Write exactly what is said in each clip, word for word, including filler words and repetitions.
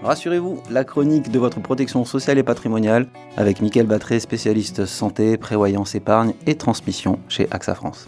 Rassurez-vous, la chronique de votre protection sociale et patrimoniale avec Mickaël Battré, spécialiste santé, prévoyance, épargne et transmission chez A X A France.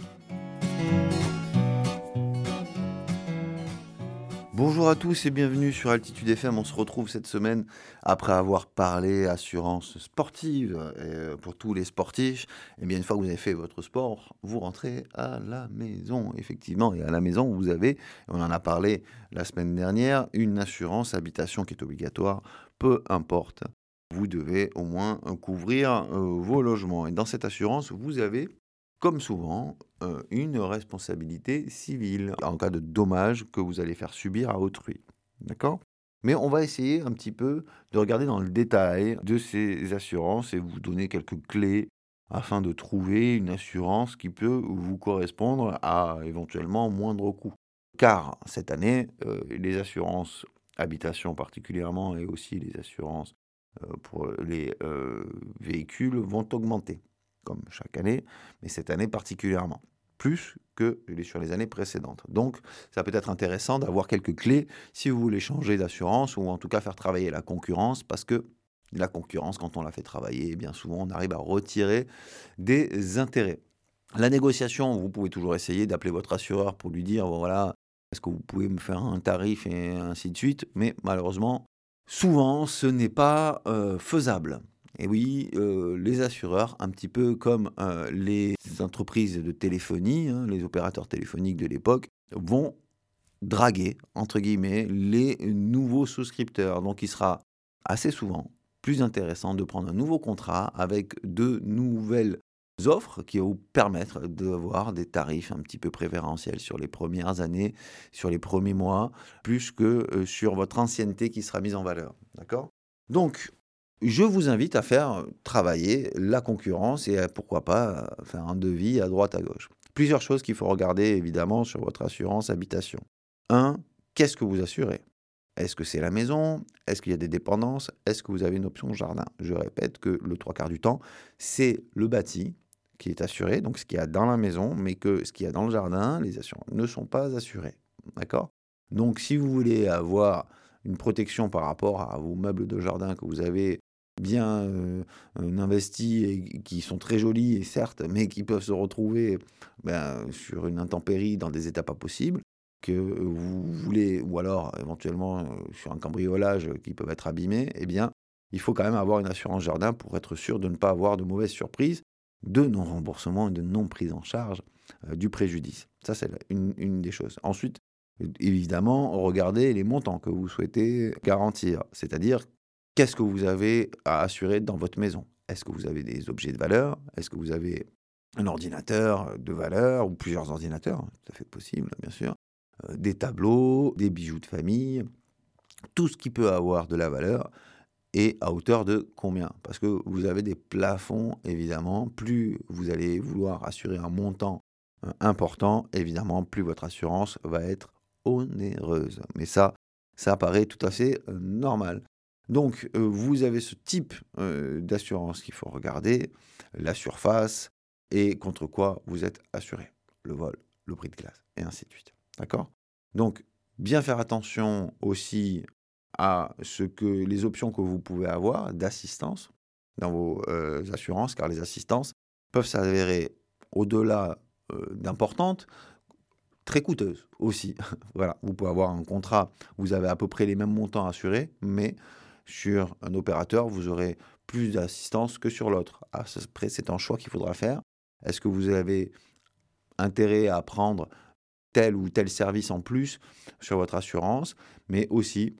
Bonjour à tous et bienvenue sur Altitude F M. On se retrouve cette semaine après avoir parlé assurance sportive et pour tous les sportifs. Et bien une fois que vous avez fait votre sport, vous rentrez à la maison, effectivement. Et à la maison, vous avez, on en a parlé la semaine dernière, une assurance habitation qui est obligatoire, peu importe. Vous devez au moins couvrir euh, vos logements. Et dans cette assurance, vous avez, comme souvent, euh, une responsabilité civile en cas de dommage que vous allez faire subir à autrui. D'accord ? Mais on va essayer un petit peu de regarder dans le détail de ces assurances et vous donner quelques clés afin de trouver une assurance qui peut vous correspondre à éventuellement moindre coût. Car cette année, euh, les assurances habitation particulièrement et aussi les assurances euh, pour les euh, véhicules vont augmenter, comme chaque année, mais cette année particulièrement, plus que sur les années précédentes. Donc, ça peut être intéressant d'avoir quelques clés si vous voulez changer d'assurance ou en tout cas faire travailler la concurrence, parce que la concurrence, quand on la fait travailler, bien souvent, on arrive à retirer des intérêts. La négociation, vous pouvez toujours essayer d'appeler votre assureur pour lui dire, bon, voilà, est-ce que vous pouvez me faire un tarif et ainsi de suite, mais malheureusement, souvent, ce n'est pas euh, faisable. Et oui, euh, les assureurs, un petit peu comme euh, les entreprises de téléphonie, hein, les opérateurs téléphoniques de l'époque, vont draguer, entre guillemets, les nouveaux souscripteurs. Donc, il sera assez souvent plus intéressant de prendre un nouveau contrat avec de nouvelles offres qui vont vous permettre d'avoir des tarifs un petit peu préférentiels sur les premières années, sur les premiers mois, plus que euh, sur votre ancienneté qui sera mise en valeur. D'accord ? Donc, je vous invite à faire travailler la concurrence et à, pourquoi pas faire un devis à droite à gauche. Plusieurs choses qu'il faut regarder évidemment sur votre assurance habitation. un. Qu'est-ce que vous assurez ? Est-ce que c'est la maison ? Est-ce qu'il y a des dépendances ? Est-ce que vous avez une option jardin ? Je répète que le trois quarts du temps, c'est le bâti qui est assuré, donc ce qu'il y a dans la maison, mais que ce qu'il y a dans le jardin, les assurances ne sont pas assurées. D'accord ? Donc si vous voulez avoir une protection par rapport à vos meubles de jardin que vous avez bien euh, investis et qui sont très jolis, et certes, mais qui peuvent se retrouver ben, sur une intempérie dans des états pas possibles, que vous voulez, ou alors éventuellement euh, sur un cambriolage qui peuvent être abîmés, eh bien, il faut quand même avoir une assurance jardin pour être sûr de ne pas avoir de mauvaises surprises, de non-remboursement et de non-prise en charge euh, du préjudice. Ça, c'est une, une des choses. Ensuite, évidemment, regardez les montants que vous souhaitez garantir, c'est-à-dire qu'est-ce que vous avez à assurer dans votre maison. Est-ce que vous avez des objets de valeur ? Est-ce que vous avez un ordinateur de valeur ou plusieurs ordinateurs ? Ça fait possible, bien sûr. Euh, des tableaux, des bijoux de famille, tout ce qui peut avoir de la valeur. Et à hauteur de combien ? Parce que vous avez des plafonds, évidemment. Plus vous allez vouloir assurer un montant euh, important, évidemment, plus votre assurance va être onéreuse. Mais ça, ça paraît tout à fait euh, normal. Donc, euh, vous avez ce type euh, d'assurance qu'il faut regarder, la surface et contre quoi vous êtes assuré. Le vol, le prix de glace, et ainsi de suite. D'accord ? Donc, bien faire attention aussi à ce que les options que vous pouvez avoir d'assistance dans vos euh, assurances, car les assistances peuvent s'avérer au-delà euh, d'importantes, très coûteuses aussi. Voilà, vous pouvez avoir un contrat, vous avez à peu près les mêmes montants assurés, mais sur un opérateur, vous aurez plus d'assistance que sur l'autre. Après, c'est un choix qu'il faudra faire. Est-ce que vous avez intérêt à prendre tel ou tel service en plus sur votre assurance, mais aussi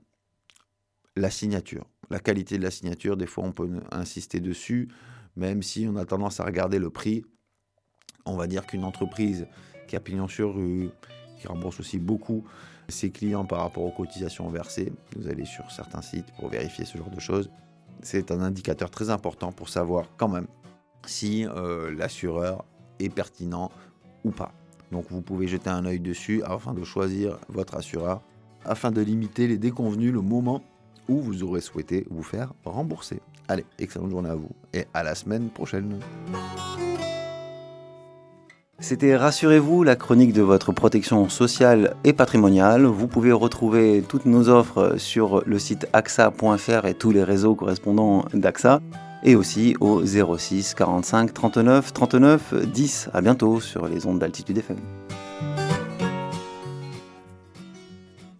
la signature, la qualité de la signature, des fois on peut insister dessus, même si on a tendance à regarder le prix. On va dire qu'une entreprise qui a pignon sur rue, qui rembourse aussi beaucoup ses clients par rapport aux cotisations versées, vous allez sur certains sites pour vérifier ce genre de choses, c'est un indicateur très important pour savoir quand même si euh, l'assureur est pertinent ou pas. Donc vous pouvez jeter un œil dessus afin de choisir votre assureur, afin de limiter les déconvenus le moment où vous aurez souhaité vous faire rembourser. Allez, excellente journée à vous et à la semaine prochaine. C'était Rassurez-vous, la chronique de votre protection sociale et patrimoniale. Vous pouvez retrouver toutes nos offres sur le site A X A point F R et tous les réseaux correspondants d'A X A, et aussi au zéro six quarante-cinq trente-neuf trente-neuf dix. À bientôt sur les ondes d'Altitude F M.